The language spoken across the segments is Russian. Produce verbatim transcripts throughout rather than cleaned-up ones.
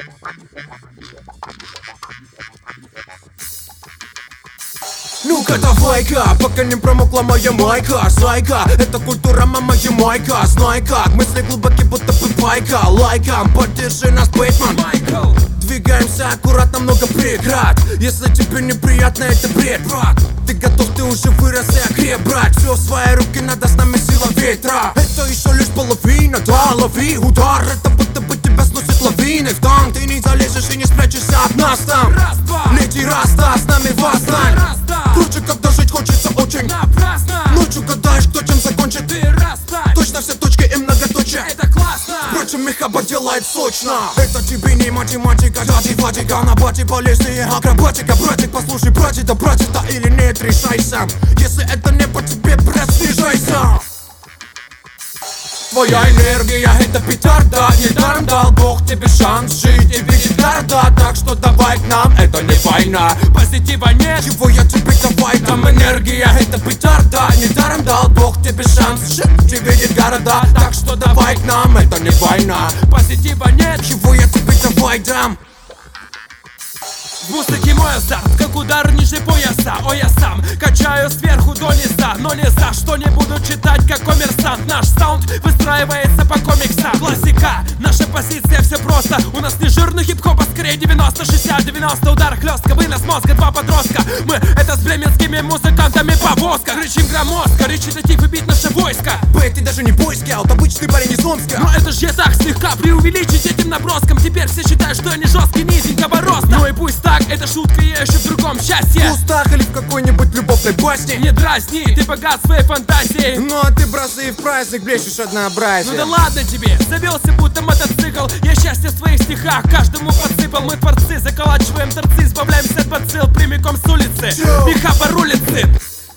Ну-ка давай-ка, пока не промокла моя майка. Зайка, это культура, мама, майка. Знай как, мысли глубоки, будто бы байка. Лайком, поддержи нас, Бэтмен. Двигаемся аккуратно, много преград. Если тебе неприятно, это бред, брат. Ты готов, ты уже вырос и окреп, брать. Все в свои руки, надо с нами сила ветра. Это еще лишь половина, да, лови удар. Это будто бы тебя сносит лавиной в танк. Ты не залезешь и не спрячешься от нас там. Раз, два. Лети, раста, с нами восстань. Раз, да. Круче, когда жить хочется очень напрасно. Ночью гадаешь, кто чем закончит. Ты расстань. Точно все точки и многоточие. Это классно. Впрочем, Мехаба делает сочно. Это тебе не математика, дяди Ватика. На бате полезные акробатика. Братик, послушай, братик, да братик, да или нет, решайся. Если это не по тебе, брат, снижайся. Твоя энергия это петарда. Недаром дал Бог тебе шанс жить и видеть города. Так что давай к нам, это не война. Позитива нет, чего я тебе давай. Там энергия это петарда. Недаром дал Бог тебе шанс жить и видеть города. Так что давай к нам, это не война. Позитива нет, чего я тебе давай дам. В музыке мой азарт, как удар ниже пояса. О, я сам качаю сверху до низа. Но не за что не буду читать, как коммерсант. Наш саунд выстраивается по комиксам. Классика, наша позиция, все просто. У нас не жирный хип-хоп, а скорее девяносто шестьдесят девяносто. Удар хлестка, вынос мозга, два подростка. Мы это с бременскими музыкантами повозка. Кричим громоздко, речитатив и бит наше войско. Бэй, ты даже не бойскаут, обычный парень из Омска. Но это ж я так слегка преувеличить этим наброском. Теперь все считают, что я не жесткий, низенького роста. Ну и пусть так, это шутка, я еще в другом счастье. В кустах или в какой-нибудь любовной басне. Не дразни, ты богат своей фантазией. Ну а ты, бразы, в праздник блещешь однообразие. Ну да ладно тебе, завелся будто мотоцикл. Я счастье в своих стихах каждому подсыпал. Мы творцы, заколачиваем торцы, избавляемся от бацилл прямиком с улицы. Мехаба рулит цит.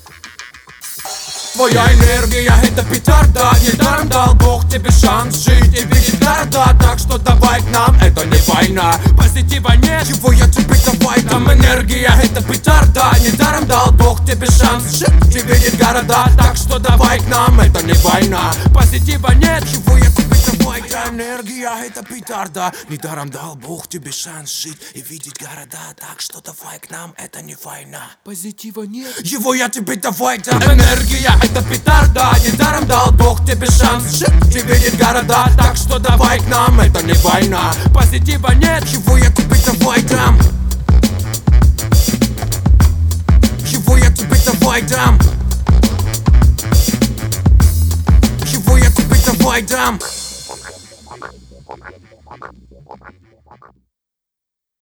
Твоя энергия это петарда. Недаром дал Бог тебе шанс жить и видеть города. Так что давай к нам, это не война. Позитива нет, чего я тебе давай. Там энергия это петарда. Недаром дал Бог тебе шанс жить и видеть города. Так что давай к нам, это не война. Позитива нет, чего я тебе давай. Там энергия это петарда. Недаром дал Бог тебе шанс жить и видеть города. Так что давай к нам, это не война. Позитива нет, его я тебе давай. Там энергия это петарда. Недаром дал Бог тебе шанс жить и видеть города. Так что давай к нам, это не война. Позитива нет, чего я тебе давай дам. Чего я тебе давай дам. Чего я тебе давай дам.